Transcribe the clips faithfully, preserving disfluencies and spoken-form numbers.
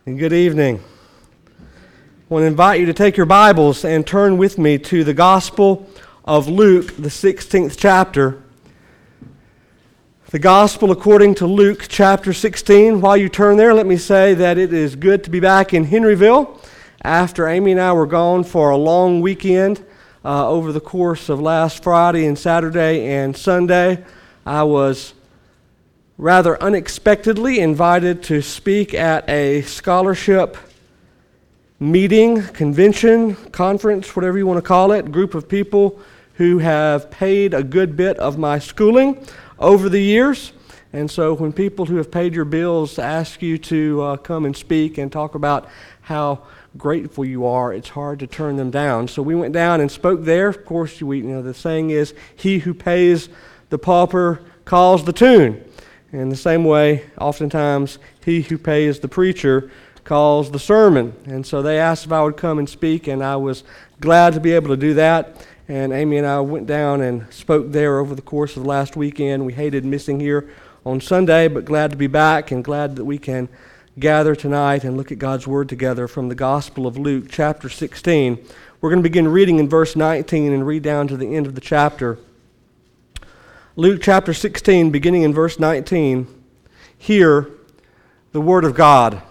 And good evening. I want to invite you to take your Bibles and turn with me to the Gospel of Luke, the sixteenth chapter. The Gospel according to Luke, chapter sixteen. While you turn there, let me say that it is good to be back in Henryville after Amy and I were gone for a long weekend uh, over the course of last Friday and Saturday and Sunday. I was rather unexpectedly invited to speak at a scholarship meeting, convention, conference, whatever you want to call it, group of people who have paid a good bit of my schooling over the years. And so when people who have paid your bills ask you to uh, come and speak and talk about how grateful you are, it's hard to turn them down. So we went down and spoke there. Of course, we, you know, the saying is, he who pays the pauper calls the tune. In the same way, oftentimes, he who pays the preacher calls the sermon. And so they asked if I would come and speak, and I was glad to be able to do that. And Amy and I went down and spoke there over the course of last weekend. We hated missing here on Sunday, but glad to be back and glad that we can gather tonight and look at God's Word together from the Gospel of Luke, chapter sixteen. We're going to begin reading in verse nineteen and read down to the end of the chapter. Luke chapter sixteen, beginning in verse nineteen, hear the word of God.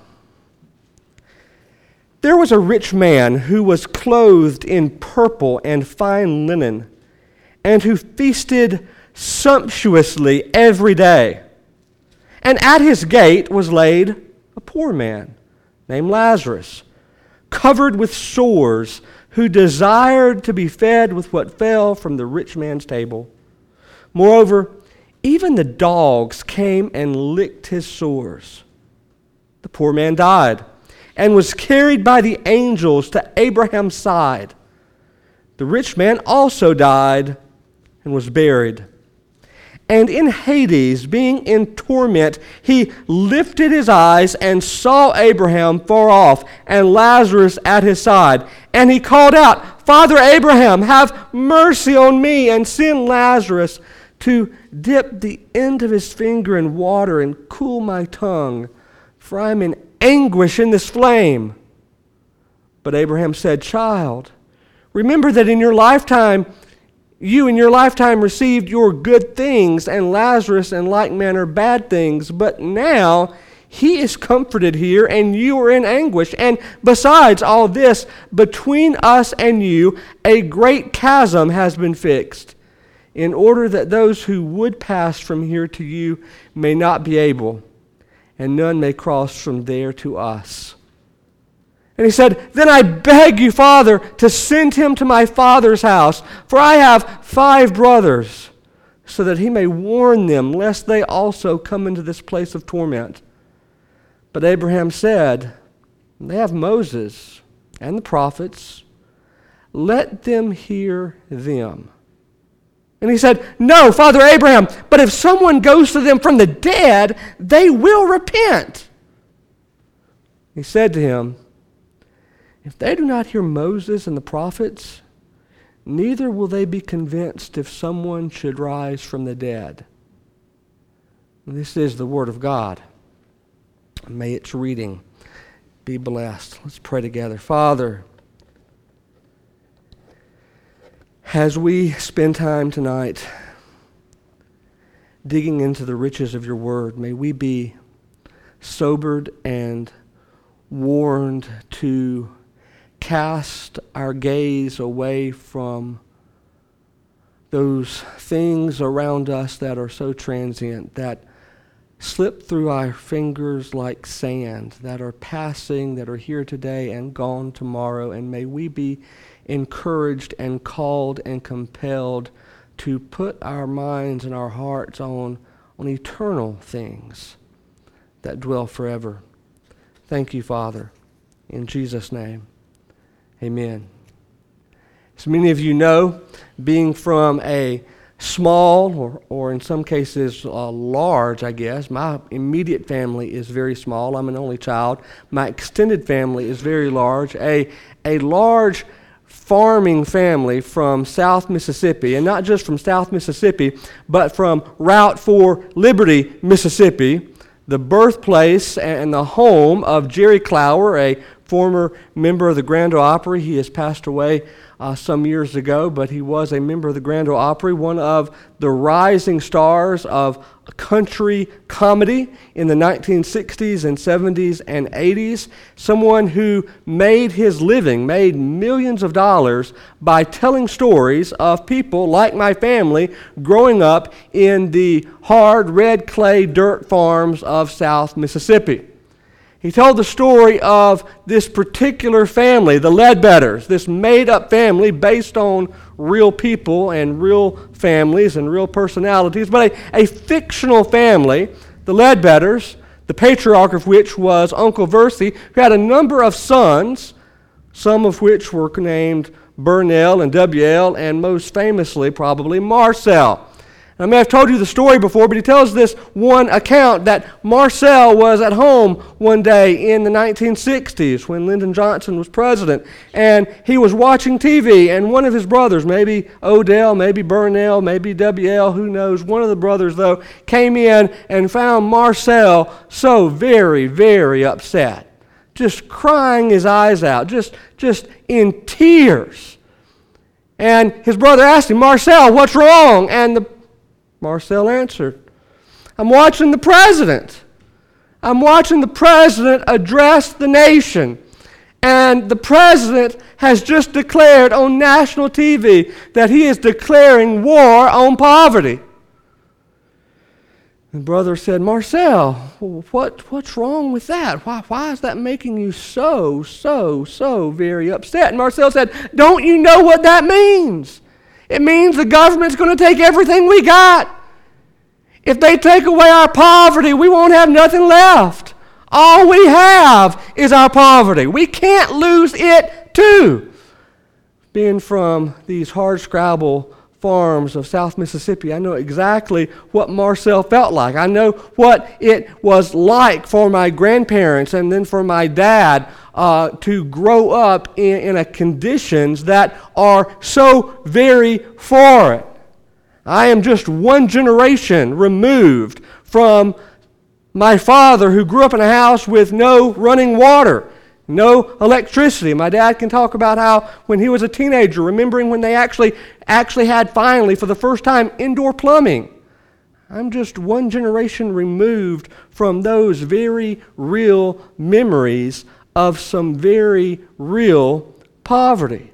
There was a rich man who was clothed in purple and fine linen, and who feasted sumptuously every day. And at his gate was laid a poor man named Lazarus, covered with sores, who desired to be fed with what fell from the rich man's table. Moreover, even the dogs came and licked his sores. The poor man died and was carried by the angels to Abraham's side. The rich man also died and was buried. And in Hades, being in torment, he lifted his eyes and saw Abraham far off and Lazarus at his side. And he called out, Father Abraham, have mercy on me, and send Lazarus to dip the end of his finger in water and cool my tongue, for I am in anguish in this flame. But Abraham said, Child, remember that in your lifetime, you in your lifetime received your good things, and Lazarus in like manner bad things. But now he is comforted here, and you are in anguish. And besides all this, between us and you, a great chasm has been fixed, in order that those who would pass from here to you may not be able, and none may cross from there to us. And he said, Then I beg you, Father, to send him to my father's house, for I have five brothers, so that he may warn them, lest they also come into this place of torment. But Abraham said, They have Moses and the prophets. Let them hear them. And he said, No, Father Abraham, but if someone goes to them from the dead, they will repent. He said to him, If they do not hear Moses and the prophets, neither will they be convinced if someone should rise from the dead. This is the word of God. May its reading be blessed. Let's pray together. Father, as we spend time tonight digging into the riches of your word, may we be sobered and warned to cast our gaze away from those things around us that are so transient, that slip through our fingers like sand, that are passing, that are here today and gone tomorrow. And may we be encouraged and called and compelled to put our minds and our hearts on, on eternal things that dwell forever. Thank you, Father. In Jesus' name, amen. As many of you know, being from a small, or, or in some cases uh, large, I guess, my immediate family is very small. I'm an only child. My extended family is very large. A, a large farming family from South Mississippi, and not just from South Mississippi, but from Route four Liberty, Mississippi, the birthplace and the home of Jerry Clower, a former member of the Grand Ole Opry. He has passed away uh, some years ago, but he was a member of the Grand Ole Opry, one of the rising stars of country comedy in the nineteen sixties and seventies and eighties, someone who made his living, made millions of dollars by telling stories of people like my family growing up in the hard red clay dirt farms of South Mississippi. He told the story of this particular family, the Ledbetters, this made-up family based on real people and real families and real personalities, but a, a fictional family, the Ledbetters, the patriarch of which was Uncle Versey, who had a number of sons, some of which were named Burnell and W L, and most famously probably Marcel. I may have told you the story before, but he tells this one account that Marcel was at home one day in the nineteen sixties when Lyndon Johnson was president, and he was watching T V, and one of his brothers, maybe Odell, maybe Burnell, maybe W L, who knows, one of the brothers, though, came in and found Marcel so very, very upset, just crying his eyes out, just, just in tears. And his brother asked him, "Marcel, what's wrong?" And the Marcel answered, "I'm watching the president. I'm watching the president address the nation. And the president has just declared on national T V that he is declaring war on poverty." The brother said, "Marcel, what, what's wrong with that? Why, why is that making you so, so, so very upset?" And Marcel said, "Don't you know what that means? It means the government's going to take everything we got. If they take away our poverty, we won't have nothing left. All we have is our poverty. We can't lose it too." Being from these hardscrabble farms of South Mississippi, I know exactly what Marcel felt like. I know what it was like for my grandparents and then for my dad uh, to grow up in, in a conditions that are so very foreign. I am just one generation removed from my father, who grew up in a house with no running water, no electricity. My dad can talk about how when he was a teenager, remembering when they actually actually had finally, for the first time, indoor plumbing. I'm just one generation removed from those very real memories of some very real poverty.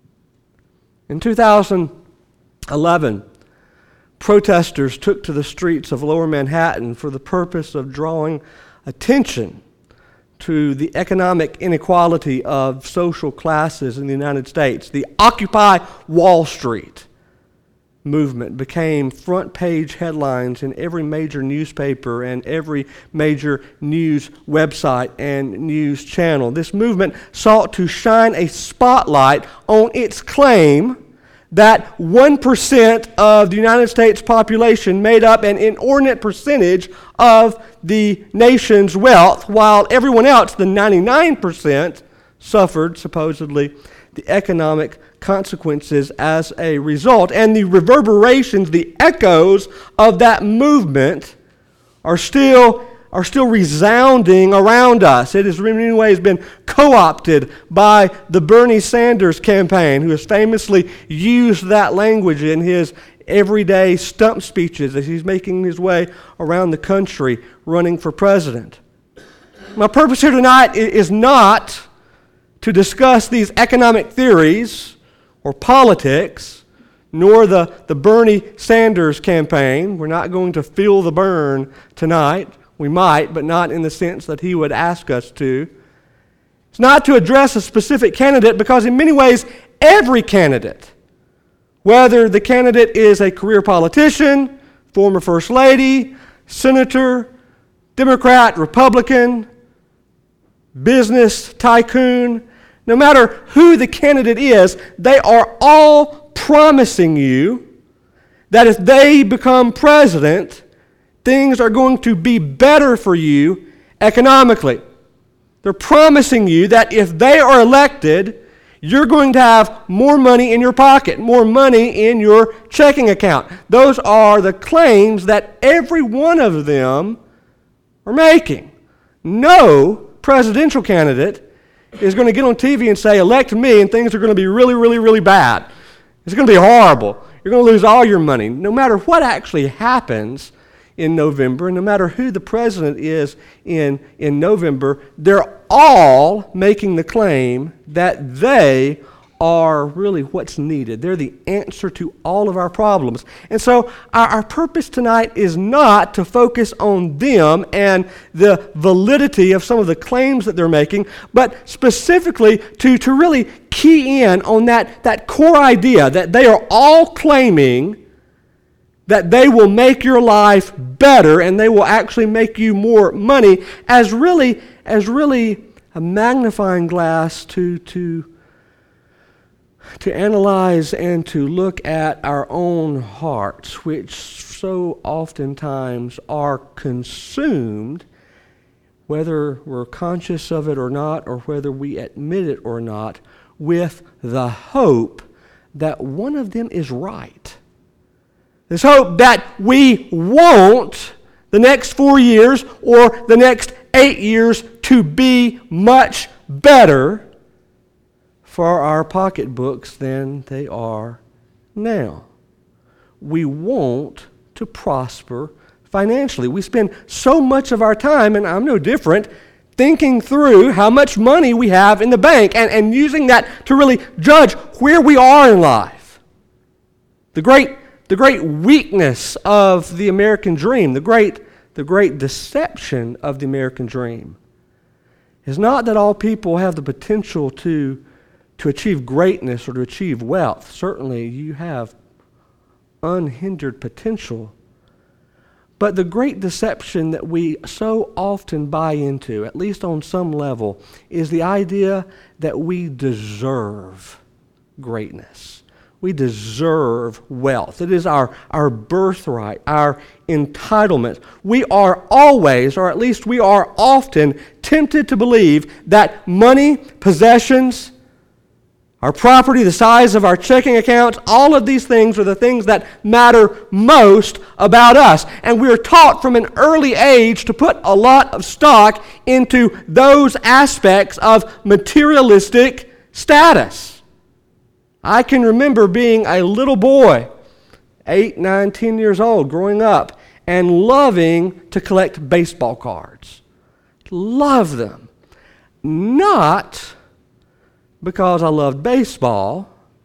In two thousand eleven, protesters took to the streets of Lower Manhattan for the purpose of drawing attention to the economic inequality of social classes in the United States. The Occupy Wall Street movement became front-page headlines in every major newspaper and every major news website and news channel. This movement sought to shine a spotlight on its claim that one percent of the United States population made up an inordinate percentage of the nation's wealth, while everyone else, the ninety-nine percent, suffered, supposedly, the economic consequences as a result. And the reverberations, the echoes of that movement are still are still resounding around us. It has in many ways been co-opted by the Bernie Sanders campaign, who has famously used that language in his everyday stump speeches as he's making his way around the country running for president. My purpose here tonight is not to discuss these economic theories or politics, nor the, the Bernie Sanders campaign. We're not going to feel the burn tonight. We might, but not in the sense that he would ask us to. It's not to address a specific candidate, because in many ways, every candidate, whether the candidate is a career politician, former first lady, senator, Democrat, Republican, business tycoon, no matter who the candidate is, they are all promising you that if they become president, things are going to be better for you economically. They're promising you that if they are elected, you're going to have more money in your pocket, more money in your checking account. Those are the claims that every one of them are making. No presidential candidate is going to get on T V and say, elect me, and things are going to be really, really, really bad. It's going to be horrible. You're going to lose all your money. No matter what actually happens in November, and no matter who the president is in, in November, they're all making the claim that they are really what's needed. They're the answer to all of our problems. And so our, our purpose tonight is not to focus on them and the validity of some of the claims that they're making, but specifically to, to really key in on that, that core idea that they are all claiming that they will make your life better and they will actually make you more money as really, as really a magnifying glass to, to to analyze and to look at our own hearts, which so oftentimes are consumed, whether we're conscious of it or not, or whether we admit it or not, with the hope that one of them is right. This hope that we want the next four years or the next eight years to be much better for our pocketbooks than they are now. We want to prosper financially. We spend so much of our time, and I'm no different, thinking through how much money we have in the bank and, and using that to really judge where we are in life. The great, the great weakness of the American dream, the great, the great deception of the American dream is not that all people have the potential to to achieve greatness or to achieve wealth. Certainly you have unhindered potential. But the great deception that we so often buy into, at least on some level, is the idea that we deserve greatness. We deserve wealth. It is our, our birthright, our entitlement. We are always, or at least we are often, tempted to believe that money, possessions, our property, the size of our checking accounts, all of these things are the things that matter most about us. And we are taught from an early age to put a lot of stock into those aspects of materialistic status. I can remember being a little boy, eight, nine, ten years old, growing up, and loving to collect baseball cards. Love them. Not because I loved baseball,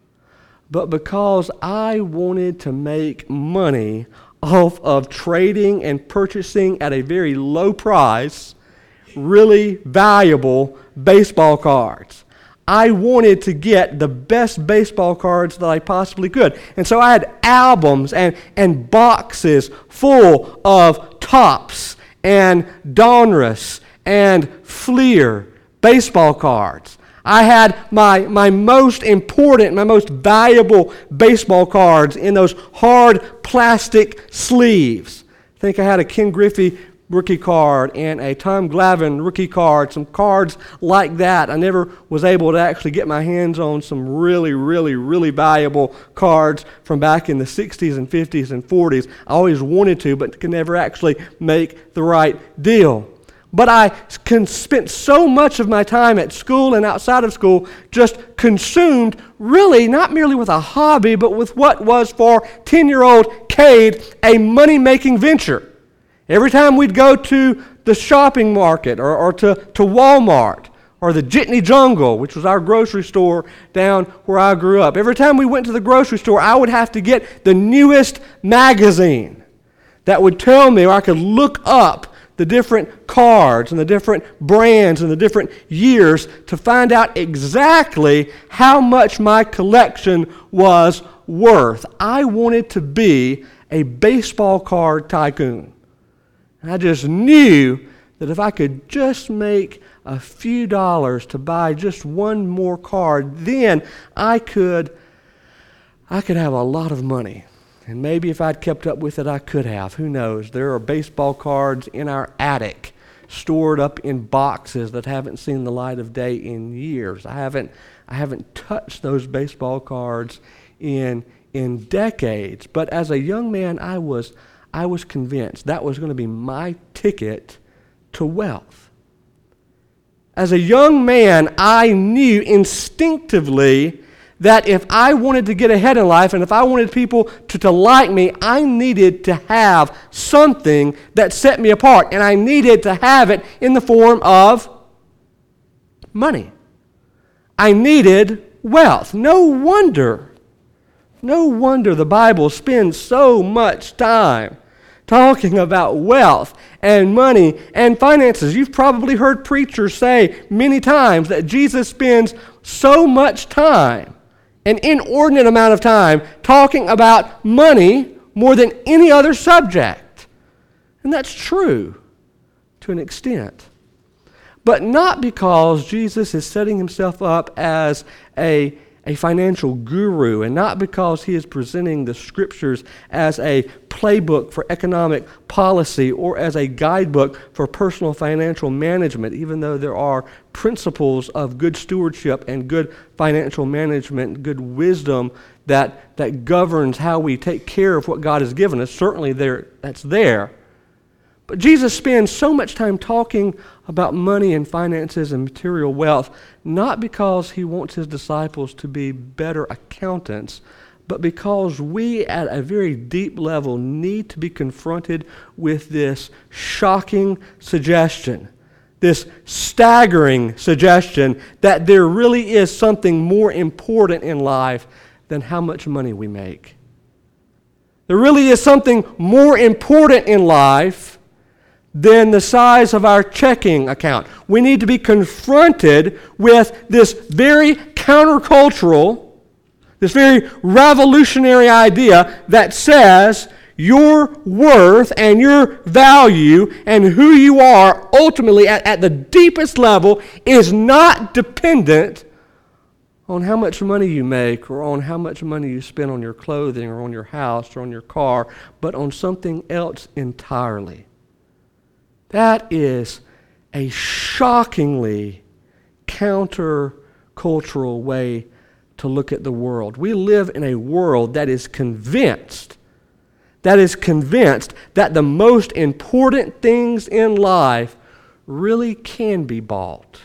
but because I wanted to make money off of trading and purchasing at a very low price really valuable baseball cards. I wanted to get the best baseball cards that I possibly could. And so I had albums and, and boxes full of Topps and Donruss and Fleer baseball cards. I had my, my most important, my most valuable baseball cards in those hard plastic sleeves. I think I had a Ken Griffey rookie card and a Tom Glavine rookie card, some cards like that. I never was able to actually get my hands on some really, really, really valuable cards from back in the sixties and fifties and forties. I always wanted to, but could never actually make the right deal. But I can spent so much of my time at school and outside of school just consumed really not merely with a hobby, but with what was for ten-year-old Cade a money-making venture. Every time we'd go to the shopping market or, or to, to Walmart or the Jitney Jungle, which was our grocery store down where I grew up, every time we went to the grocery store, I would have to get the newest magazine that would tell me, or I could look up the different cards and the different brands and the different years to find out exactly how much my collection was worth. I wanted to be a baseball card tycoon. And I just knew that if I could just make a few dollars to buy just one more card, then I could, I could have a lot of money. And maybe if I'd kept up with it, I could have. Who knows? There are baseball cards in our attic, stored up in boxes that haven't seen the light of day in years. I haven't, I haven't touched those baseball cards in in decades. But as a young man, I was, I was convinced that was going to be my ticket to wealth. As a young man, I knew instinctively that if I wanted to get ahead in life and if I wanted people to, to like me, I needed to have something that set me apart. And I needed to have it in the form of money. I needed wealth. No wonder, no wonder the Bible spends so much time talking about wealth and money and finances. You've probably heard preachers say many times that Jesus spends so much time, an inordinate amount of time, talking about money more than any other subject. And that's true to an extent. But not because Jesus is setting himself up as a, a financial guru, and not because he is presenting the Scriptures as a playbook for economic policy or as a guidebook for personal financial management, even though there are principles of good stewardship and good financial management, good wisdom that, that governs how we take care of what God has given us. Certainly there, that's there. But Jesus spends so much time talking about money and finances and material wealth, not because he wants his disciples to be better accountants, but because we at a very deep level need to be confronted with this shocking suggestion, this staggering suggestion that there really is something more important in life than how much money we make. There really is something more important in life than the size of our checking account. We need to be confronted with this very countercultural, this very revolutionary idea that says your worth and your value and who you are ultimately at, at the deepest level is not dependent on how much money you make or on how much money you spend on your clothing or on your house or on your car, but on something else entirely. That is a shockingly counter-cultural way to look at the world. We live in a world that is convinced, that is convinced that the most important things in life really can be bought.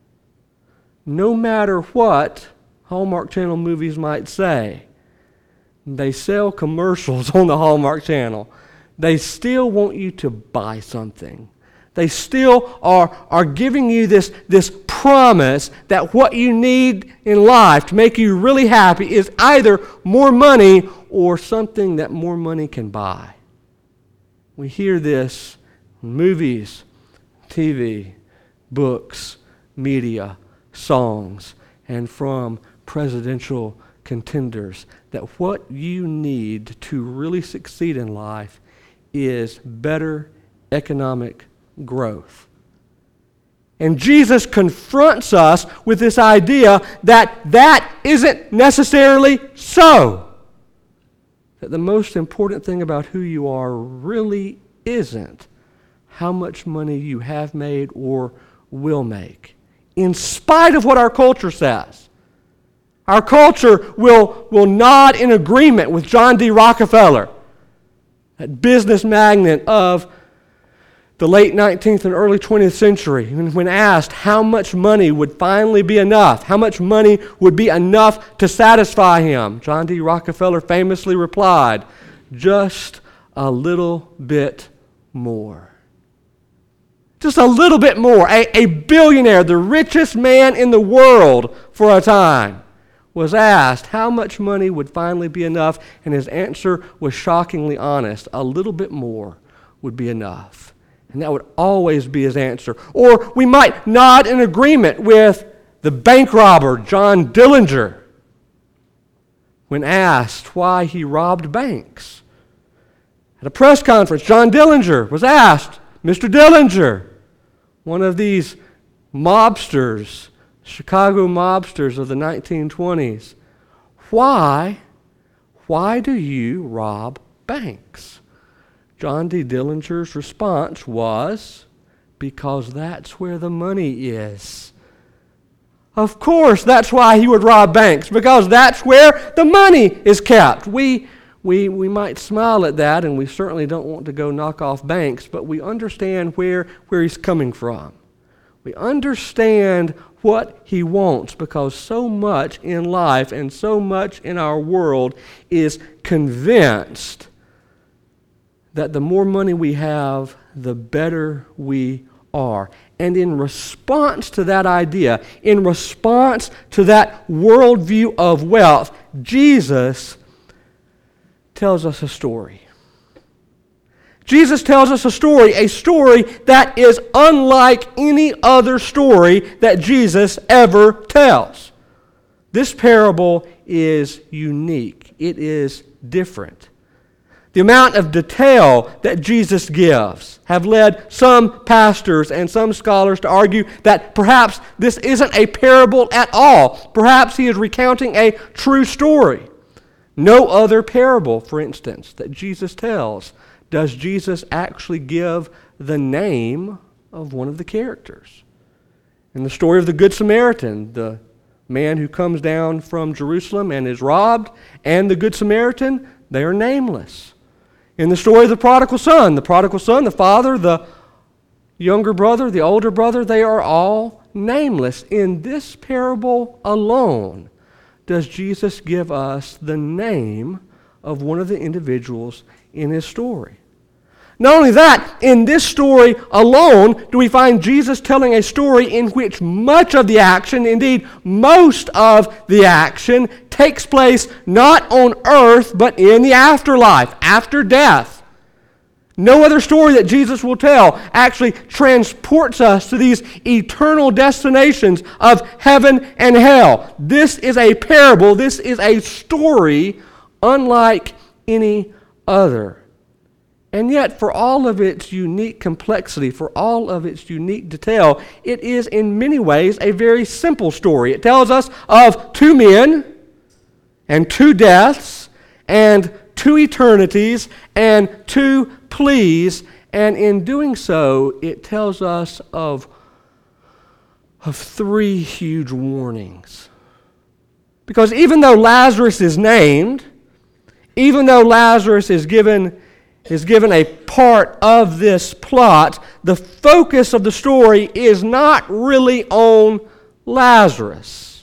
No matter what Hallmark Channel movies might say. They sell commercials on the Hallmark Channel. They still want you to buy something. They still are, are giving you this, this promise that what you need in life to make you really happy is either more money or something that more money can buy. We hear this in movies, T V, books, media, songs, and from presidential contenders that what you need to really succeed in life is better economic growth. And Jesus confronts us with this idea that that isn't necessarily so. That the most important thing about who you are really isn't how much money you have made or will make. In spite of what our culture says. Our culture will, will nod in agreement with John D. Rockefeller, that business magnate of the late nineteenth and early twentieth century, when asked how much money would finally be enough, how much money would be enough to satisfy him, John D. Rockefeller famously replied, just a little bit more. Just a little bit more. A, a billionaire, the richest man in the world for a time, was asked how much money would finally be enough, and his answer was shockingly honest. A little bit more would be enough. And that would always be his answer. Or we might nod in agreement with the bank robber, John Dillinger, when asked why he robbed banks. At a press conference, John Dillinger was asked, Mister Dillinger, one of these mobsters, Chicago mobsters of the nineteen twenties, why, why do you rob banks? John D. Dillinger's response was, because that's where the money is. Of course, that's why he would rob banks, because that's where the money is kept. We, we, we might smile at that, and we certainly don't want to go knock off banks, but we understand where, where he's coming from. We understand what he wants, because so much in life and so much in our world is convinced that the more money we have, the better we are. And in response to that idea, in response to that worldview of wealth, Jesus tells us a story. Jesus tells us a story, a story that is unlike any other story that Jesus ever tells. This parable is unique. It is different. The amount of detail that Jesus gives have led some pastors and some scholars to argue that perhaps this isn't a parable at all. Perhaps he is recounting a true story. No other parable, for instance, that Jesus tells does Jesus actually give the name of one of the characters. In the story of the Good Samaritan, the man who comes down from Jerusalem and is robbed, and the Good Samaritan, they are nameless. In the story of the prodigal son, the prodigal son, the father, the younger brother, the older brother, they are all nameless. In this parable alone does Jesus give us the name of one of the individuals in his story. Not only that, in this story alone do we find Jesus telling a story in which much of the action, indeed most of the action, takes place not on earth but in the afterlife, after death. No other story that Jesus will tell actually transports us to these eternal destinations of heaven and hell. This is a parable, this is a story unlike any other. And yet, for all of its unique complexity, for all of its unique detail, it is in many ways a very simple story. It tells us of two men and two deaths and two eternities and two pleas, and in doing so, it tells us of, of three huge warnings. Because even though Lazarus is named, even though Lazarus is given is given a part of this plot, the focus of the story is not really on Lazarus.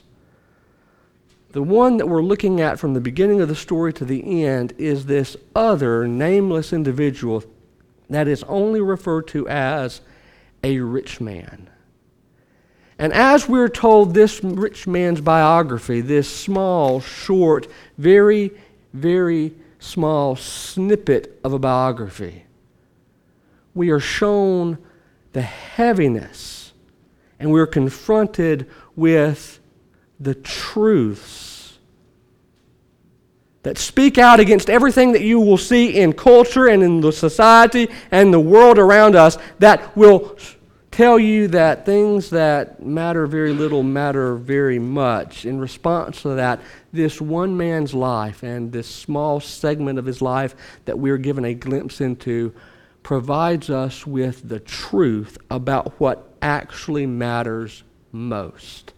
The one that we're looking at from the beginning of the story to the end is this other nameless individual that is only referred to as a rich man. And as we're told this rich man's biography, this small, short, very, very small snippet of a biography, we are shown the heaviness, and we're confronted with the truths that speak out against everything that you will see in culture and in the society and the world around us, that will tell you that things that matter very little matter very much. In response to that, this one man's life and this small segment of his life that we're given a glimpse into provides us with the truth about what actually matters most.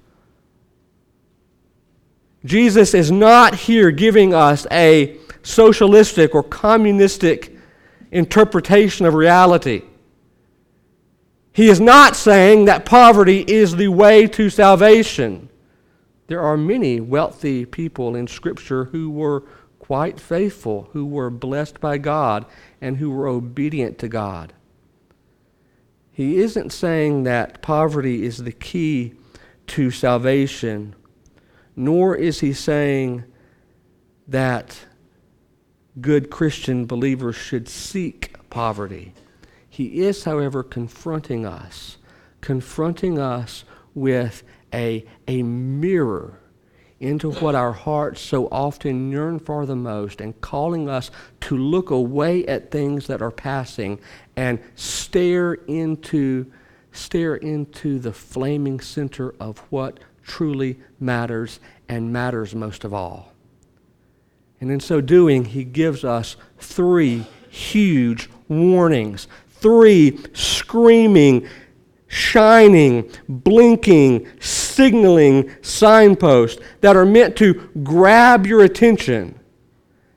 Jesus is not here giving us a socialistic or communistic interpretation of reality. He is not saying that poverty is the way to salvation. There are many wealthy people in Scripture who were quite faithful, who were blessed by God, and who were obedient to God. He isn't saying that poverty is the key to salvation, nor is he saying that good Christian believers should seek poverty. He is, however, confronting us, confronting us with a, a mirror into what our hearts so often yearn for the most, and calling us to look away at things that are passing and stare into, stare into the flaming center of what truly matters and matters most of all. And in so doing, he gives us three huge warnings. Three screaming, shining, blinking, signaling signposts that are meant to grab your attention,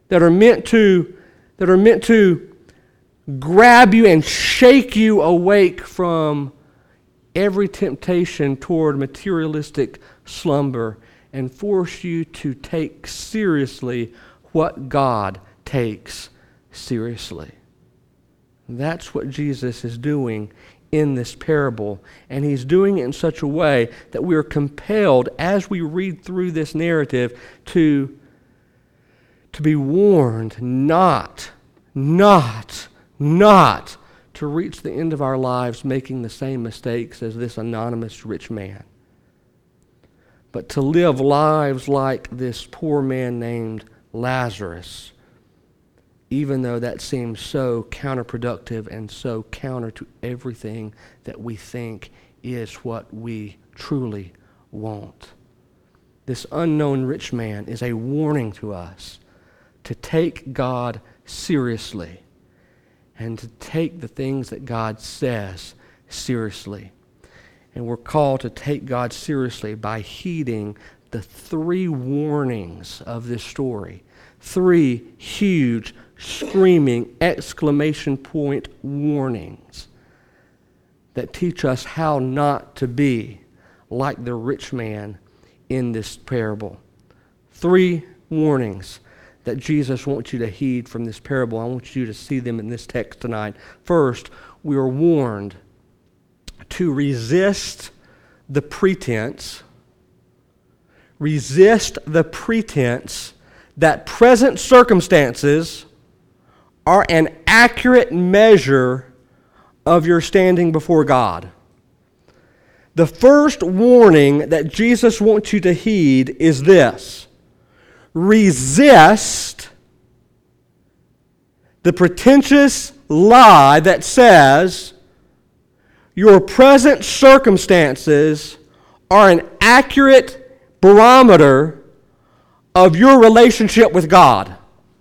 that are meant to, that are meant to grab you and shake you awake from every temptation toward materialistic slumber and force you to take seriously what God takes seriously. That's what Jesus is doing in this parable, and he's doing it in such a way that we are compelled, as we read through this narrative, to, to be warned not, not, not to reach the end of our lives making the same mistakes as this anonymous rich man, but to live lives like this poor man named Lazarus, even though that seems so counterproductive and so counter to everything that we think is what we truly want. This unknown rich man is a warning to us to take God seriously and to take the things that God says seriously. And we're called to take God seriously by heeding the three warnings of this story. Three huge, screaming, exclamation point warnings that teach us how not to be like the rich man in this parable. Three warnings that Jesus wants you to heed from this parable. I want you to see them in this text tonight. First, we are warned to resist the pretense, resist the pretense that present circumstances are an accurate measure of your standing before God. The first warning that Jesus wants you to heed is this: resist the pretentious lie that says your present circumstances are an accurate barometer of your relationship with God.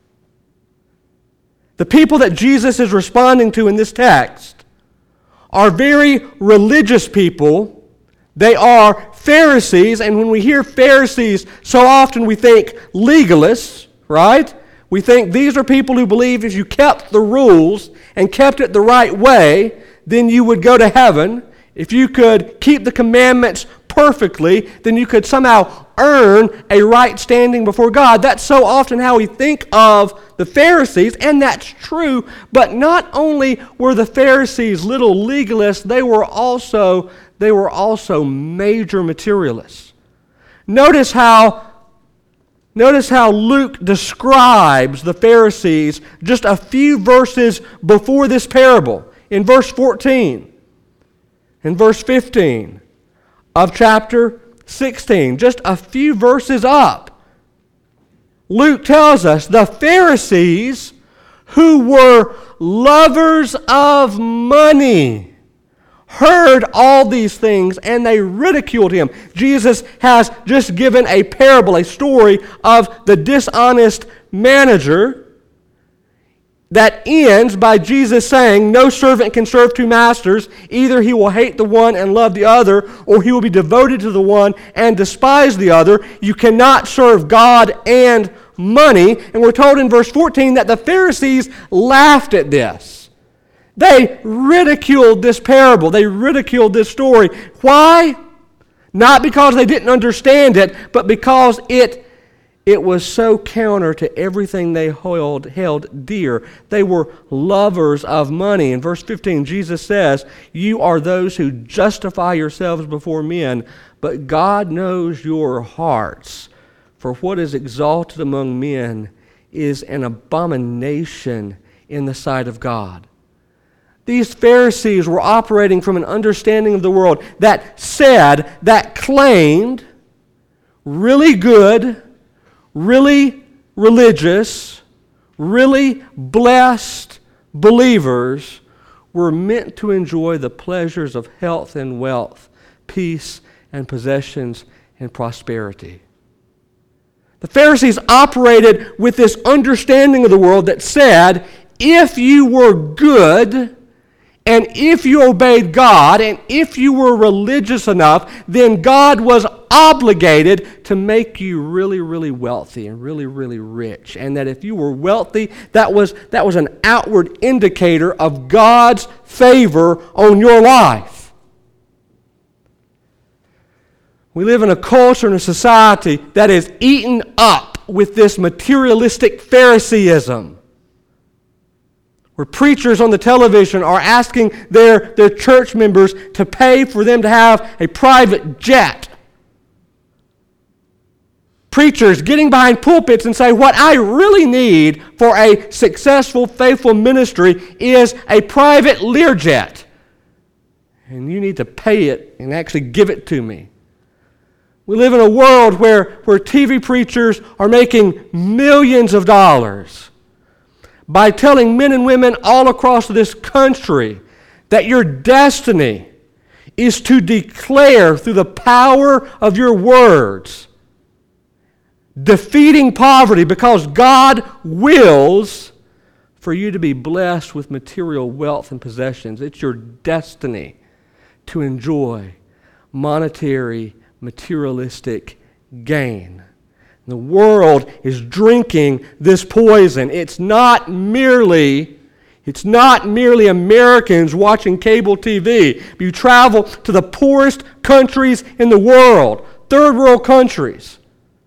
The people that Jesus is responding to in this text are very religious people. They are Pharisees, and when we hear Pharisees, so often we think legalists, right? We think these are people who believe if you kept the rules and kept it the right way, then you would go to heaven. If you could keep the commandments perfectly, then you could somehow earn a right standing before God. That's so often how we think of the Pharisees, and that's true. But not only were the Pharisees little legalists, they were also they were also major materialists. Notice how notice how Luke describes the Pharisees just a few verses before this parable. In verse fourteen, in verse fifteen of chapter sixteen, just a few verses up, Luke tells us the Pharisees, who were lovers of money, heard all these things and they ridiculed him. Jesus has just given a parable, a story of the dishonest manager that ends by Jesus saying, no servant can serve two masters. Either he will hate the one and love the other, or he will be devoted to the one and despise the other. You cannot serve God and money. And we're told in verse fourteen that the Pharisees laughed at this. They ridiculed this parable. They ridiculed this story. Why? Not because they didn't understand it, but because it It was so counter to everything they held, held dear. They were lovers of money. In verse fifteen, Jesus says, you are those who justify yourselves before men, but God knows your hearts. For what is exalted among men is an abomination in the sight of God. These Pharisees were operating from an understanding of the world that said, that claimed, really good, really religious, really blessed believers were meant to enjoy the pleasures of health and wealth, peace and possessions and prosperity. The Pharisees operated with this understanding of the world that said, if you were good And if you obeyed God, and if you were religious enough, then God was obligated to make you really, really wealthy and really, really rich. And that if you were wealthy, that was, that was an outward indicator of God's favor on your life. We live in a culture and a society that is eaten up with this materialistic Phariseeism, where preachers on the television are asking their, their church members to pay for them to have a private jet. Preachers getting behind pulpits and say, what I really need for a successful, faithful ministry is a private Learjet. And you need to pay it and actually give it to me. We live in a world where, where T V preachers are making millions of dollars by telling men and women all across this country that your destiny is to declare through the power of your words, defeating poverty, because God wills for you to be blessed with material wealth and possessions. It's your destiny to enjoy monetary, materialistic gain. The world is drinking this poison. It's not merely, it's not merely Americans watching cable T V. You travel to the poorest countries in the world, third world countries,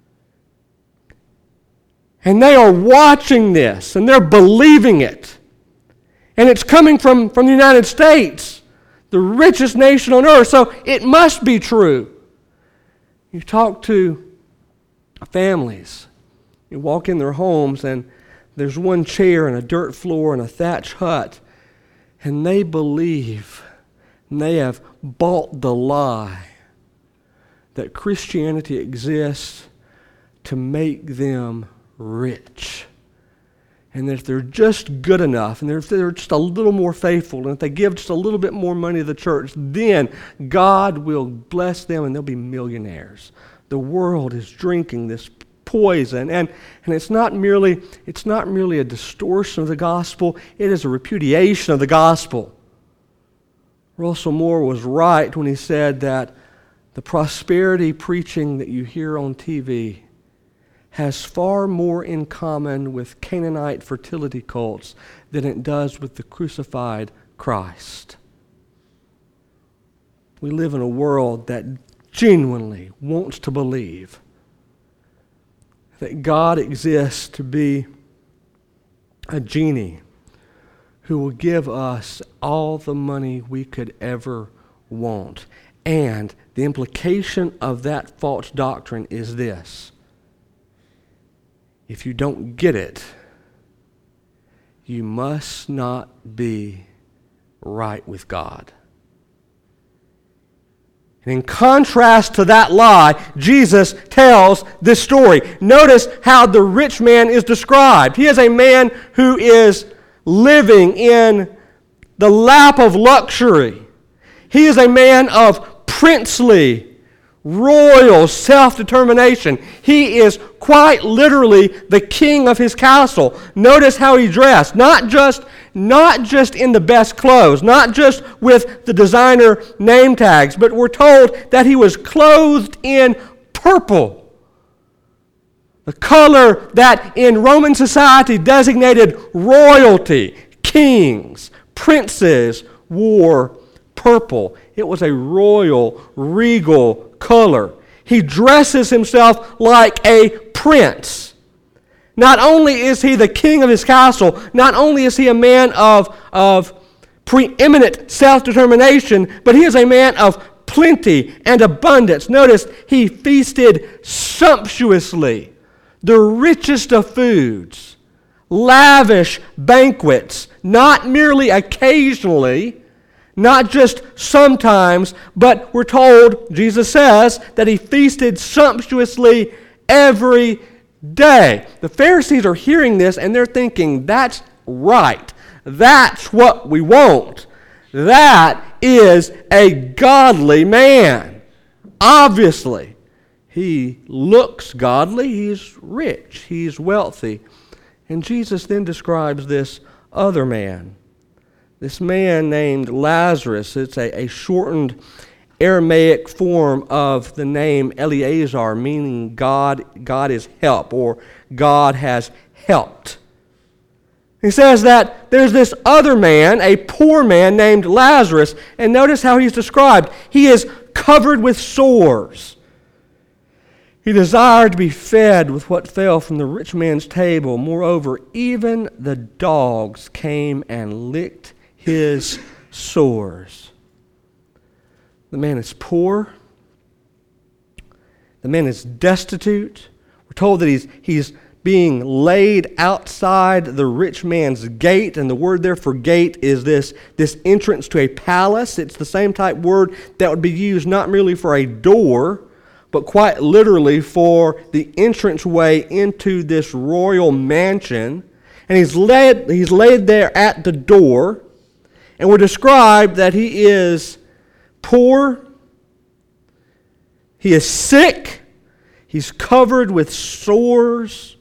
and they are watching this, and they're believing it. And it's coming from, from the United States, the richest nation on earth, so it must be true. You talk to families. You walk in their homes and there's one chair and a dirt floor and a thatch hut, and they believe, and they have bought the lie that Christianity exists to make them rich. And that if they're just good enough, and if they're just a little more faithful, and if they give just a little bit more money to the church, then God will bless them and they'll be millionaires. The world is drinking this poison, and, and it's not merely it's not merely a distortion of the gospel, it is a repudiation of the gospel. Russell Moore was right when he said that the prosperity preaching that you hear on T V has far more in common with Canaanite fertility cults than it does with the crucified Christ. We live in a world that genuinely wants to believe that God exists to be a genie who will give us all the money we could ever want. And the implication of that false doctrine is this: if you don't get it, you must not be right with God. And in contrast to that lie, Jesus tells this story. Notice how the rich man is described. He is a man who is living in the lap of luxury. He is a man of princely, royal self-determination. He is quite literally the king of his castle. Notice how he dressed. Not just, not just in the best clothes, not just with the designer name tags, but we're told that he was clothed in purple. The color that in Roman society designated royalty. Kings, princes wore purple. It was a royal, regal color. He dresses himself like a prince. Not only is he the king of his castle, not only is he a man of, of preeminent self-determination, but he is a man of plenty and abundance. Notice, he feasted sumptuously, the richest of foods, lavish banquets, not merely occasionally, not just sometimes, but we're told, Jesus says, that he feasted sumptuously every day. The Pharisees are hearing this and they're thinking, that's right. That's what we want. That is a godly man. Obviously, he looks godly. He's rich. He's wealthy. And Jesus then describes this other man, This man named Lazarus, it's a, a shortened Aramaic form of the name Eleazar, meaning God, God is help, or God has helped. He says that there's this other man, a poor man named Lazarus, and notice how he's described. He is covered with sores. He desired to be fed with what fell from the rich man's table. Moreover, even the dogs came and licked his sores. The man is poor. The man is destitute. We're told that he's, he's being laid outside the rich man's gate, and the word there for gate is this, this entrance to a palace. It's the same type word that would be used not merely for a door, but quite literally for the entranceway into this royal mansion. And he's led, he's laid there at the door, and we're described that he is poor, he is sick, he's covered with sores,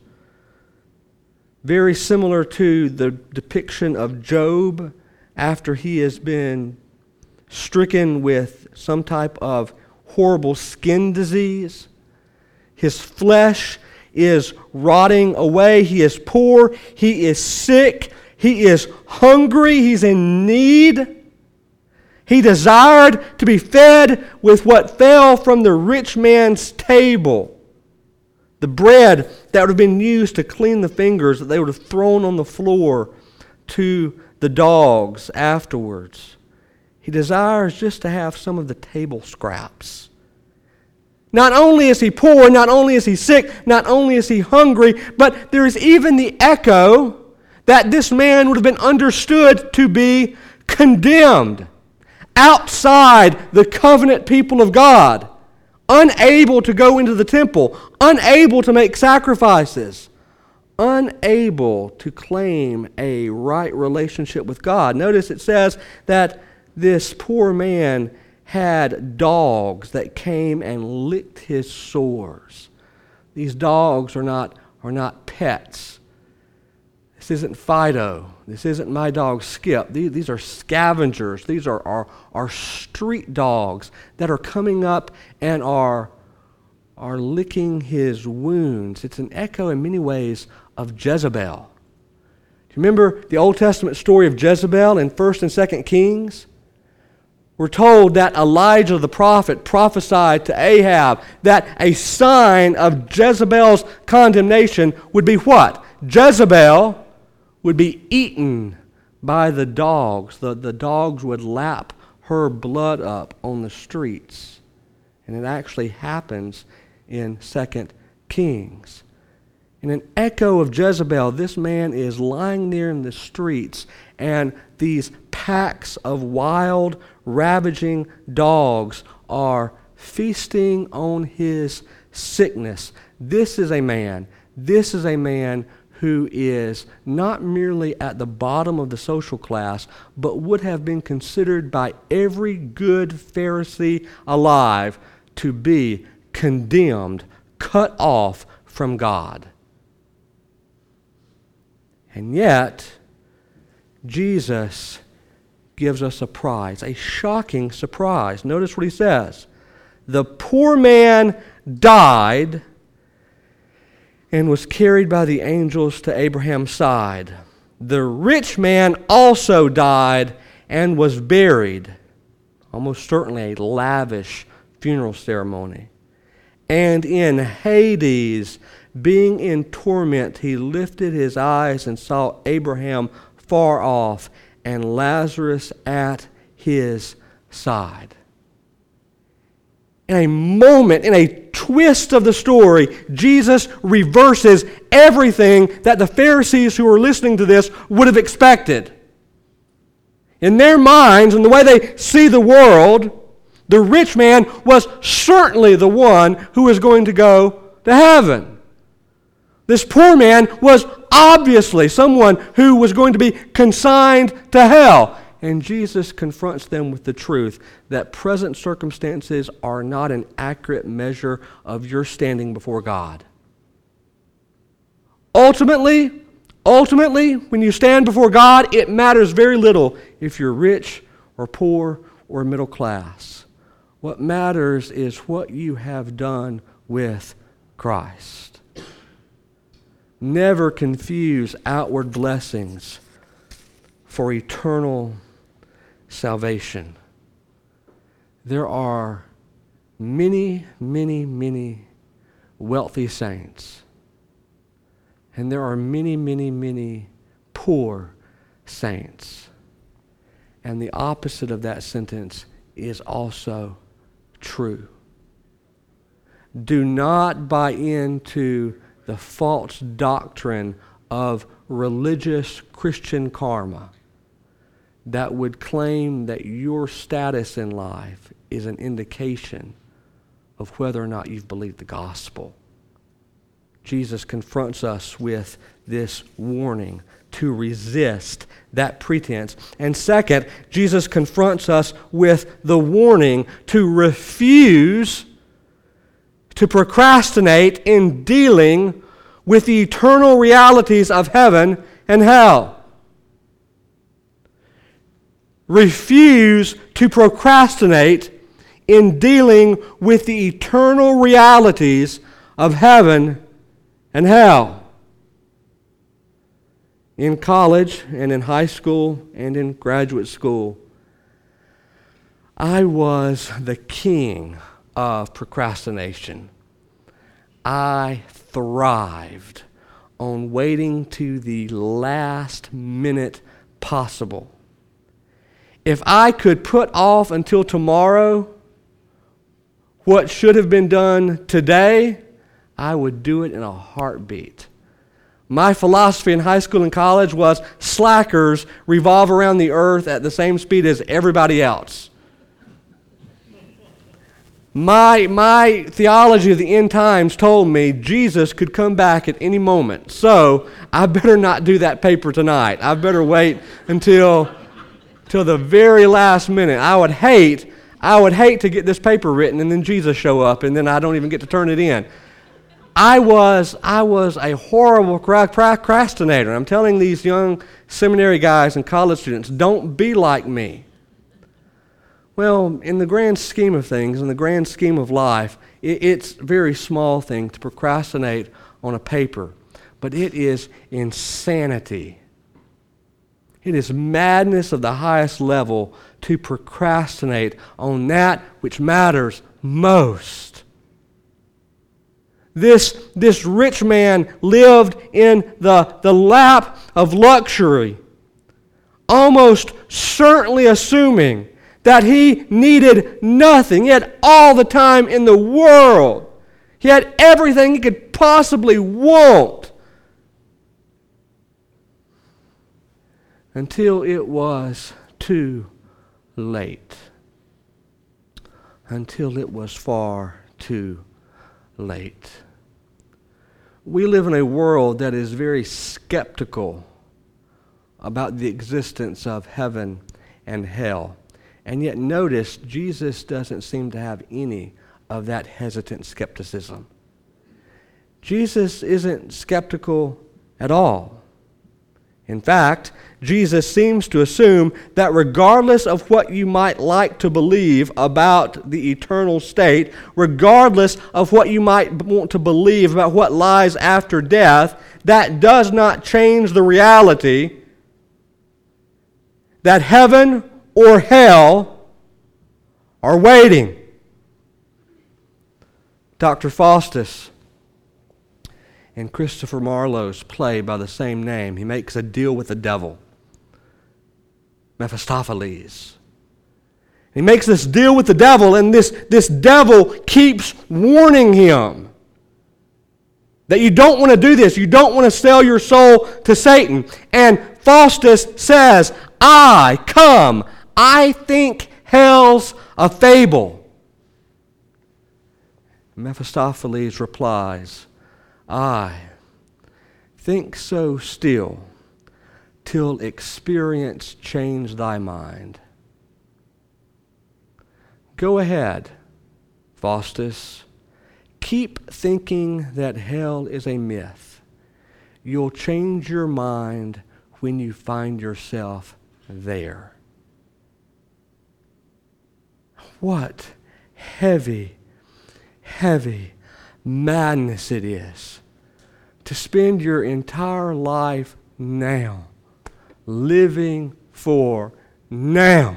very similar to the depiction of Job after he has been stricken with some type of horrible skin disease. His flesh is rotting away. He is poor. He is sick. He is hungry. He's in need. He desired to be fed with what fell from the rich man's table. The bread that would have been used to clean the fingers that they would have thrown on the floor to the dogs afterwards. He desires just to have some of the table scraps. Not only is he poor, not only is he sick, not only is he hungry, but there is even the echo that this man would have been understood to be condemned, outside the covenant people of God, unable to go into the temple, unable to make sacrifices, unable to claim a right relationship with God. Notice it says that this poor man had dogs that came and licked his sores. These dogs are not, are not pets. This isn't Fido. This isn't my dog Skip. These, these are scavengers. These are our, our street dogs that are coming up and are, are licking his wounds. It's an echo in many ways of Jezebel. Do you remember the Old Testament story of Jezebel in First and Second Kings? We're told that Elijah the prophet prophesied to Ahab that a sign of Jezebel's condemnation would be what? Jezebel would be eaten by the dogs. The, the dogs would lap her blood up on the streets. And it actually happens in Second Kings. In an echo of Jezebel, this man is lying there in the streets, and these packs of wild, ravaging dogs are feasting on his sickness. This is a man, this is a man who is not merely at the bottom of the social class, but would have been considered by every good Pharisee alive to be condemned, cut off from God. And yet, Jesus gives us a surprise, a shocking surprise. Notice what he says. The poor man died and was carried by the angels to Abraham's side. The rich man also died and was buried. Almost certainly a lavish funeral ceremony. And in Hades, being in torment, he lifted his eyes and saw Abraham far off and Lazarus at his side. In a moment, in a twist of the story, Jesus reverses everything that the Pharisees who were listening to this would have expected. In their minds and the way they see the world, the rich man was certainly the one who was going to go to heaven. This poor man was obviously someone who was going to be consigned to hell. And Jesus confronts them with the truth that present circumstances are not an accurate measure of your standing before God. Ultimately, Ultimately, when you stand before God, it matters very little if you're rich or poor or middle class. What matters is what you have done with Christ. Never confuse outward blessings for eternal salvation. There are many, many, many wealthy saints. And there are many, many, many poor saints. And the opposite of that sentence is also true. Do not buy into the false doctrine of religious Christian karma that would claim that your status in life is an indication of whether or not you've believed the gospel. Jesus confronts us with this warning to resist that pretense. And second, Jesus confronts us with the warning to refuse to procrastinate in dealing with the eternal realities of heaven and hell. Refuse to procrastinate in dealing with the eternal realities of heaven and hell. In college and in high school and in graduate school, I was the king of procrastination. I thrived on waiting to the last minute possible. If I could put off until tomorrow what should have been done today, I would do it in a heartbeat. My philosophy in high school and college was slackers revolve around the earth at the same speed as everybody else. My, my theology of the end times told me Jesus could come back at any moment. So I better not do that paper tonight. I better wait until, until the very last minute. I would hate, I would hate to get this paper written and then Jesus show up and then I don't even get to turn it in. I was I was a horrible procrastinator. I'm telling these young seminary guys and college students, don't be like me. Well, in the grand scheme of things, in the grand scheme of life, it, it's a very small thing to procrastinate on a paper. But it is insanity. It is madness of the highest level to procrastinate on that which matters most. This, this rich man lived in the, the lap of luxury, almost certainly assuming that he needed nothing. He had all the time in the world. He had everything he could possibly want. Until it was too late. Until it was far too late. We live in a world that is very skeptical about the existence of heaven and hell. And yet notice, Jesus doesn't seem to have any of that hesitant skepticism. Jesus isn't skeptical at all. In fact, Jesus seems to assume that regardless of what you might like to believe about the eternal state, regardless of what you might want to believe about what lies after death, that does not change the reality that heaven or hell are waiting. Doctor Faustus, in Christopher Marlowe's play by the same name, he makes a deal with the devil, Mephistopheles. He makes this deal with the devil, and this, this devil keeps warning him that you don't want to do this. You don't want to sell your soul to Satan. And Faustus says, I come. I think hell's a fable. Mephistopheles replies, I think so still, till experience change thy mind. Go ahead, Faustus. Keep thinking that hell is a myth. you'll change your mind when you find yourself there. What heavy, heavy madness it is to spend your entire life now, living for now,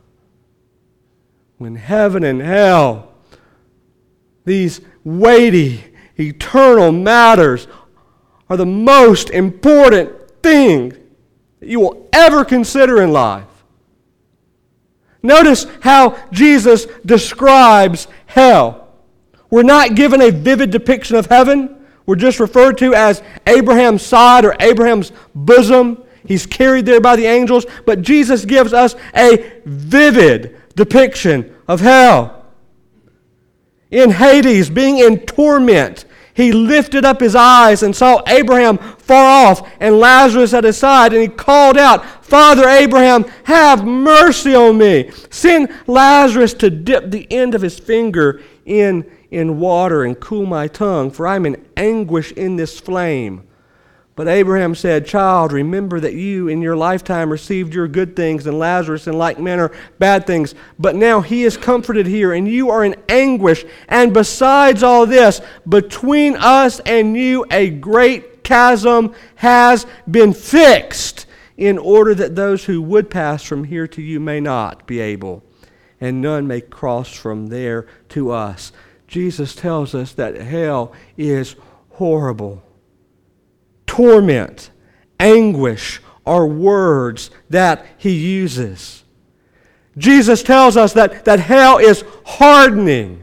when heaven and hell, these weighty, eternal matters, are the most important thing that you will ever consider in life. Notice how Jesus describes hell. We're not given a vivid depiction of heaven. We're just referred to as Abraham's side or Abraham's bosom. He's carried there by the angels. But Jesus gives us a vivid depiction of hell. In Hades, being in torment, he lifted up his eyes and saw Abraham far off and Lazarus at his side, and he called out, "Father Abraham, have mercy on me. Send Lazarus to dip the end of his finger in, in water and cool my tongue, for I am in anguish in this flame." But Abraham said, "Child, remember that you in your lifetime received your good things, and Lazarus in like manner bad things. But now he is comforted here, and you are in anguish. And besides all this, between us and you a great chasm has been fixed, in order that those who would pass from here to you may not be able, and none may cross from there to us." Jesus tells us that hell is horrible. Torment, anguish are words that he uses. Jesus tells us that, that hell is hardening.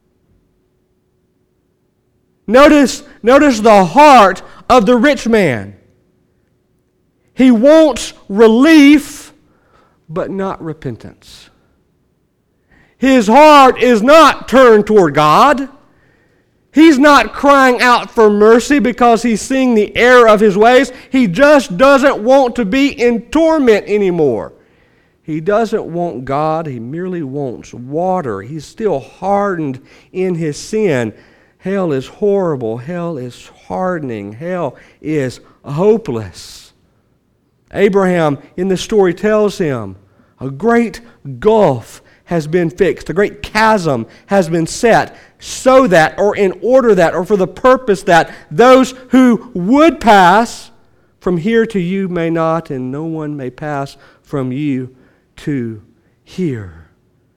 Notice, notice the heart of the rich man. He wants relief, but not repentance. His heart is not turned toward God. He's not crying out for mercy because he's seeing the error of his ways. He just doesn't want to be in torment anymore. He doesn't want God. He merely wants water. He's still hardened in his sin. Hell is horrible. Hell is hardening. Hell is hopeless. Abraham in the story tells him a great gulf has been fixed. A great chasm has been set so that, or in order that, or for the purpose that those who would pass from here to you may not, and no one may pass from you to here.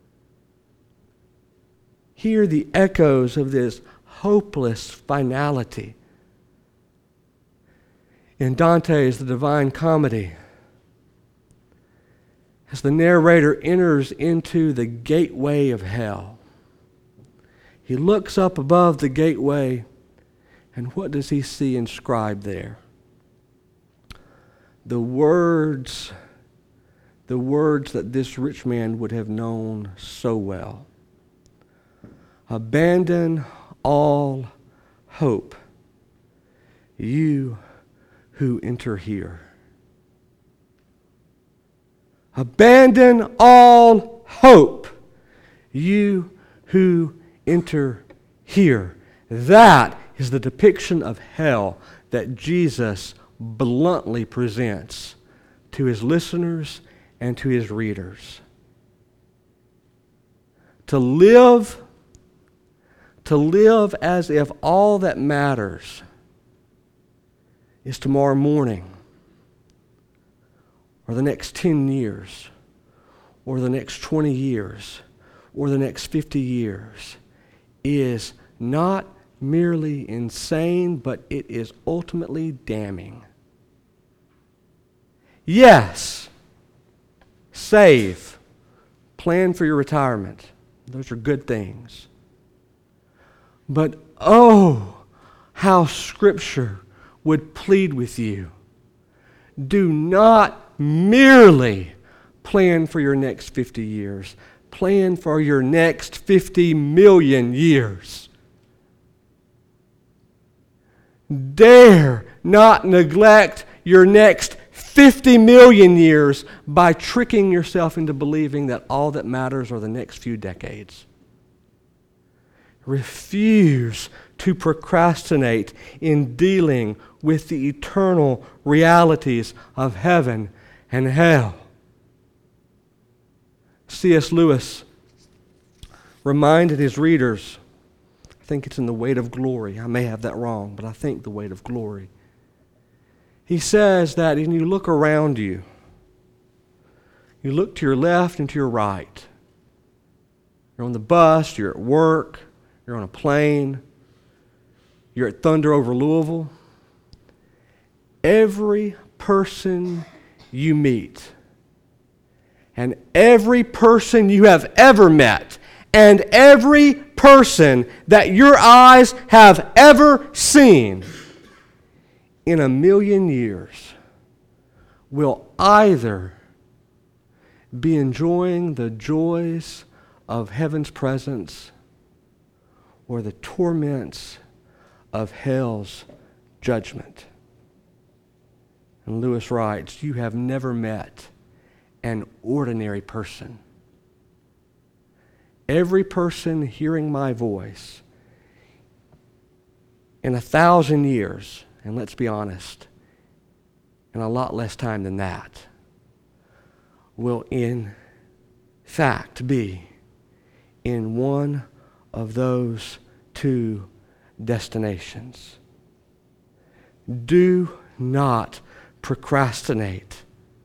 Hear the echoes of this hopeless finality in Dante's The Divine Comedy. As the narrator enters into the gateway of hell, he looks up above the gateway, and what does he see inscribed there? The words, the words that this rich man would have known so well. Abandon all hope, you who enter here. Abandon all hope, you who enter here. That is the depiction of hell that Jesus bluntly presents to his listeners and to his readers. To live, to live as if all that matters is tomorrow morning, or the next ten years, or the next twenty years, or the next fifty years, is not merely insane, but it is ultimately damning. Yes, save, plan for your retirement. Those are good things. But oh, how Scripture would plead with you. Do not merely plan for your next fifty years. Plan for your next fifty million years. Dare not neglect your next fifty million years by tricking yourself into believing that all that matters are the next few decades. Refuse to procrastinate in dealing with the eternal realities of heaven and hell. C S Lewis reminded his readers, I think it's in The Weight of Glory. I may have that wrong, but I think The Weight of Glory. He says that when you look around you, you look to your left and to your right. You're on the bus, you're at work, you're on a plane, you're at Thunder over Louisville. Every person you meet, and every person you have ever met, and every person that your eyes have ever seen in a million years will either be enjoying the joys of heaven's presence or the torments of hell's judgment. And Lewis writes, you have never met an ordinary person. Every person hearing my voice in a thousand years, and let's be honest, in a lot less time than that, will in fact be in one of those two destinations. Do not procrastinate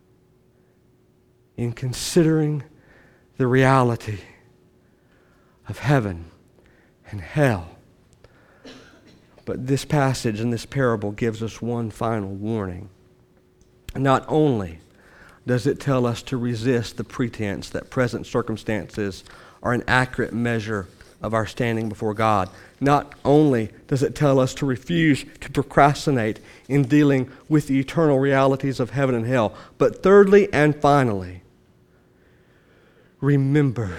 in considering the reality of heaven and hell. But this passage and this parable gives us one final warning. Not only does it tell us to resist the pretense that present circumstances are an accurate measure of our standing before God, not only does it tell us to refuse to procrastinate in dealing with the eternal realities of heaven and hell, but thirdly and finally, remember,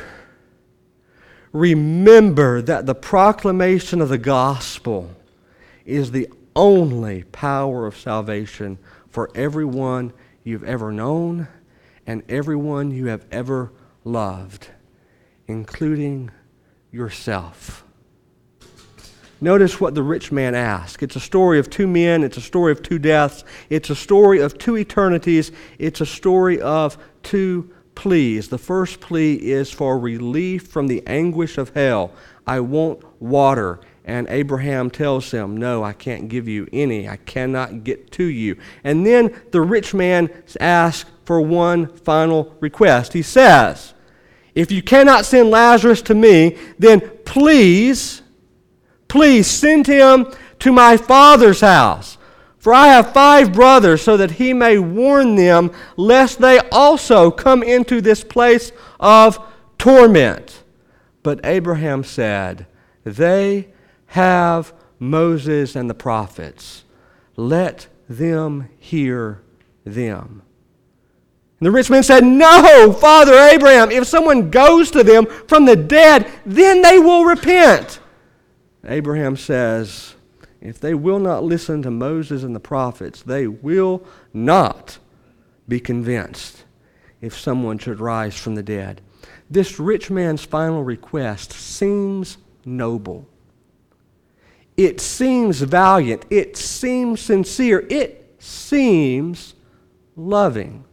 remember that the proclamation of the gospel is the only power of salvation for everyone you've ever known and everyone you have ever loved, including yourself. Notice what the rich man asked. It's a story of two men. It's a story of two deaths. It's a story of two eternities. It's a story of two pleas. The first plea is for relief from the anguish of hell. I want water. And Abraham tells him, no, I can't give you any. I cannot get to you. And then the rich man asks for one final request. He says, if you cannot send Lazarus to me, then please, please send him to my father's house. For I have five brothers, so that he may warn them, lest they also come into this place of torment. But Abraham said, they have Moses and the prophets. Let them hear them. And the rich man said, no, Father Abraham, if someone goes to them from the dead, then they will repent. Abraham says, if they will not listen to Moses and the prophets, they will not be convinced if someone should rise from the dead. This rich man's final request seems noble. It seems valiant. It seems sincere. It seems loving.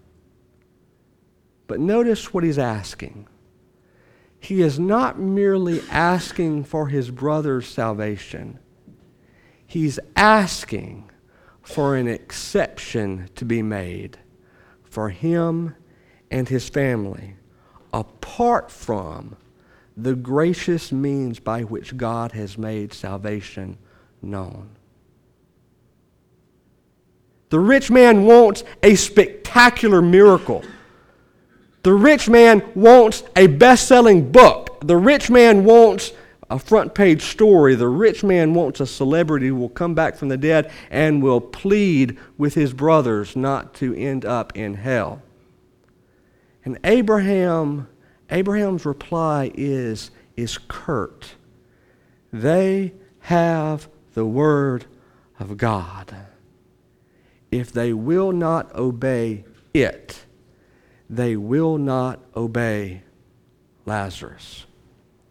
But notice what he's asking. He is not merely asking for his brother's salvation. He's asking for an exception to be made for him and his family, apart from the gracious means by which God has made salvation known. The rich man wants a spectacular miracle. The rich man wants a best-selling book. The rich man wants a front-page story. The rich man wants a celebrity who will come back from the dead and will plead with his brothers not to end up in hell. And Abraham, Abraham's reply is, is curt. They have the word of God. If they will not obey it, they will not obey Lazarus.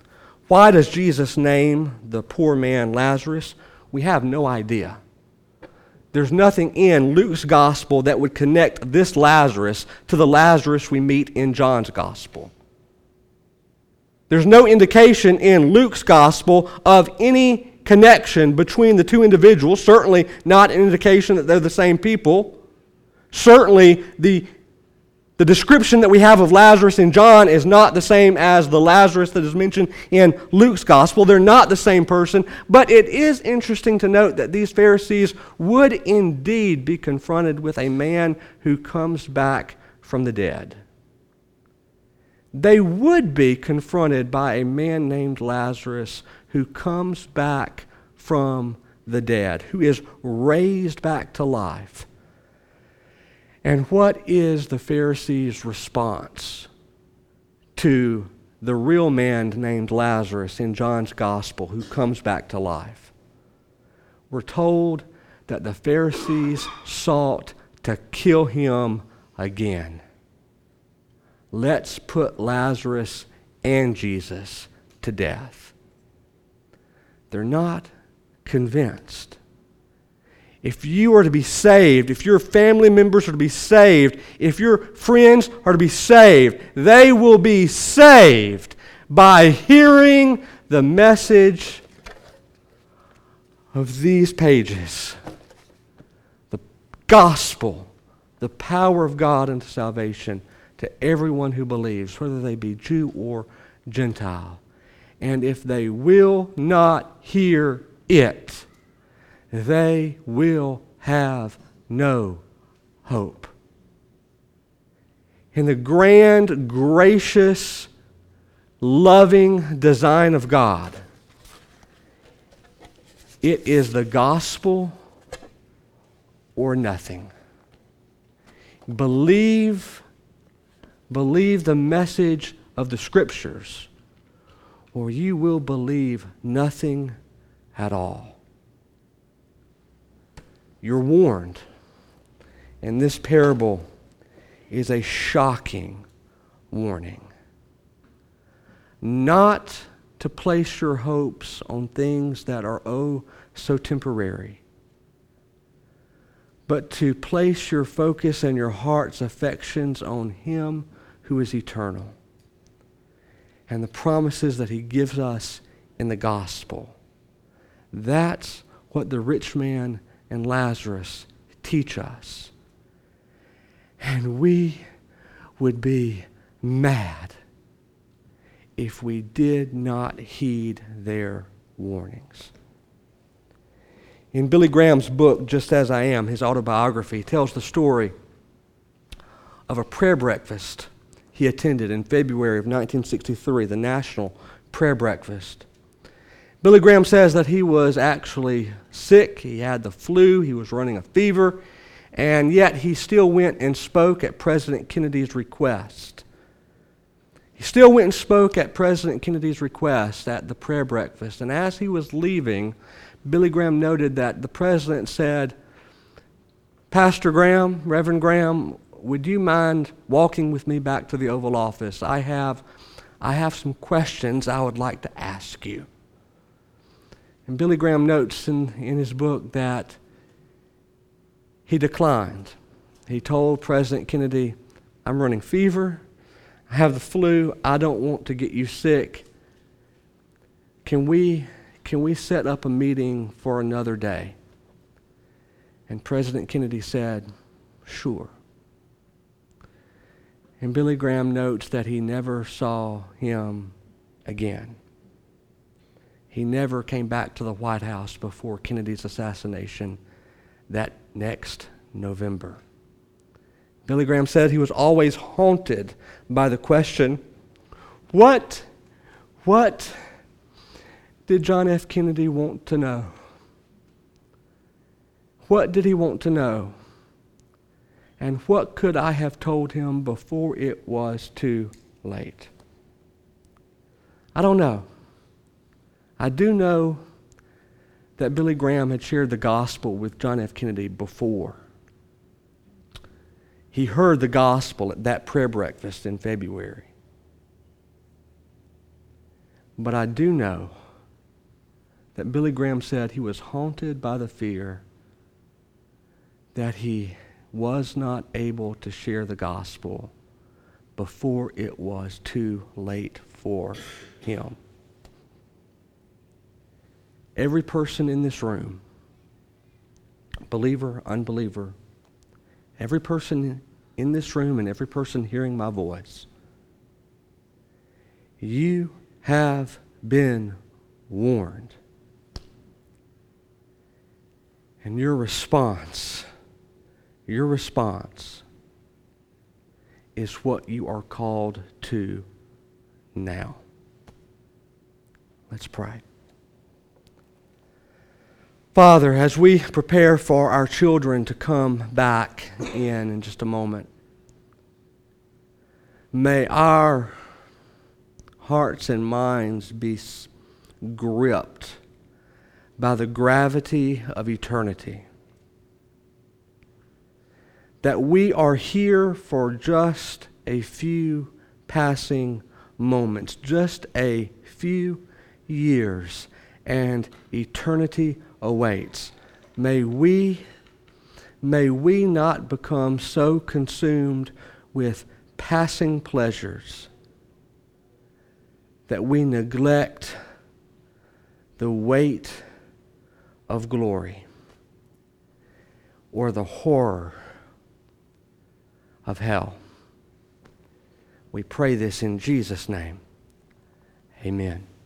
Why does Jesus name the poor man Lazarus? We have no idea. There's nothing in Luke's gospel that would connect this Lazarus to the Lazarus we meet in John's gospel. There's no indication in Luke's gospel of any connection between the two individuals, certainly not an indication that they're the same people. Certainly the The description that we have of Lazarus in John is not the same as the Lazarus that is mentioned in Luke's gospel. They're not the same person, but it is interesting to note that these Pharisees would indeed be confronted with a man who comes back from the dead. They would be confronted by a man named Lazarus who comes back from the dead, who is raised back to life. And what is the Pharisees' response to the real man named Lazarus in John's gospel who comes back to life? We're told that the Pharisees sought to kill him again. Let's put Lazarus and Jesus to death. They're not convinced. If you are to be saved, if your family members are to be saved, if your friends are to be saved, they will be saved by hearing the message of these pages. The gospel, the power of God unto salvation to everyone who believes, whether they be Jew or Gentile. And if they will not hear it, they will have no hope. In the grand, gracious, loving design of God, it is the gospel or nothing. Believe, believe the message of the Scriptures, or you will believe nothing at all. You're warned. And this parable is a shocking warning. Not to place your hopes on things that are oh so temporary, but to place your focus and your heart's affections on Him who is eternal and the promises that He gives us in the gospel. That's what the rich man and Lazarus teach us. And we would be mad if we did not heed their warnings. In Billy Graham's book, Just As I Am, his autobiography, tells the story of a prayer breakfast he attended in February of nineteen sixty-three, the National Prayer Breakfast. Billy Graham says that he was actually sick. He had the flu. He was running a fever. And yet he still went and spoke at President Kennedy's request. He still went and spoke at President Kennedy's request at the prayer breakfast. And as he was leaving, Billy Graham noted that the president said, "Pastor Graham, Reverend Graham, would you mind walking with me back to the Oval Office? I have, I have some questions I would like to ask you." And Billy Graham notes in, in his book that he declined. He told President Kennedy, "I'm running fever. I have the flu. I don't want to get you sick. Can we, can we set up a meeting for another day?" And President Kennedy said, "Sure." And Billy Graham notes that he never saw him again. He never came back to the White House before Kennedy's assassination that next November. Billy Graham said he was always haunted by the question, what, what did John F. Kennedy want to know? What did he want to know? And what could I have told him before it was too late? I don't know. I do know that Billy Graham had shared the gospel with John F. Kennedy before. He heard the gospel at that prayer breakfast in February. But I do know that Billy Graham said he was haunted by the fear that he was not able to share the gospel before it was too late for him. Every person in this room, believer, unbeliever, every person in this room and every person hearing my voice, you have been warned. And your response, your response is what you are called to now. Let's pray. Father, as we prepare for our children to come back in in just a moment, may our hearts and minds be gripped by the gravity of eternity. That we are here for just a few passing moments, just a few years, and eternity awaits. May we, may we not become so consumed with passing pleasures that we neglect the weight of glory or the horror of hell. We pray this in Jesus' name. Amen.